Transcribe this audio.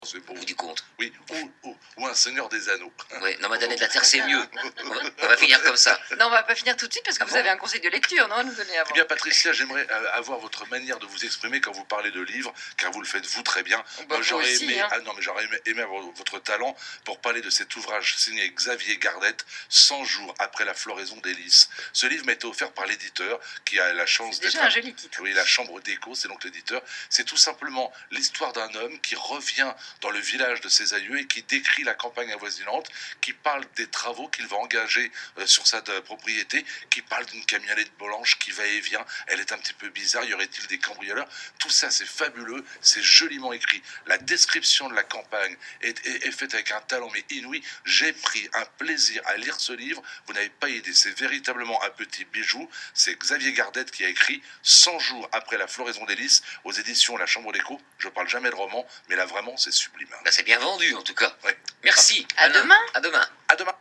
C'est beau. Ou du conte. Oui, ou un Seigneur des Anneaux. Oui, non, Madame de la Terre, c'est mieux. On va finir comme ça. Non, on va pas finir tout de suite parce que Ah vous bon avez un conseil de lecture, non, à nous donner Eh avant. bien, Patricia, j'aimerais avoir votre manière de vous exprimer quand vous parlez de livres, car vous le faites vous très bien. Bah, Moi, vous j'aurais aussi, aimé, hein. j'aurais aimé avoir votre talent pour parler de cet ouvrage signé Xavier Gardette, 100 jours après la floraison des lys. Ce livre m'a été offert par l'éditeur qui a la chance C'est d'être. déjà un joli titre. Oui, la Chambre d'Écho, c'est donc l'éditeur. C'est tout simplement l'histoire d'un homme qui revient dans le village de ses aïeux et qui décrit la campagne avoisinante, qui parle des travaux qu'il va engager sur sa propriété, qui parle d'une camionnette blanche qui va et vient. Elle est un petit peu bizarre. Y aurait-il des cambrioleurs? Tout ça, c'est fabuleux. C'est joliment écrit. La description de la campagne est faite avec un talent mais inouï. J'ai pris un plaisir à lire ce livre. Vous n'avez pas idée. C'est véritablement un petit bijou. C'est Xavier Gardette qui a écrit 100 jours après la floraison des lys aux éditions La Chambre d'Écho. Je parle jamais de roman, mais là vraiment c'est sublime. Bah, c'est bien vendu en tout cas. Ouais. Merci. À Alain. demain. À demain. À demain.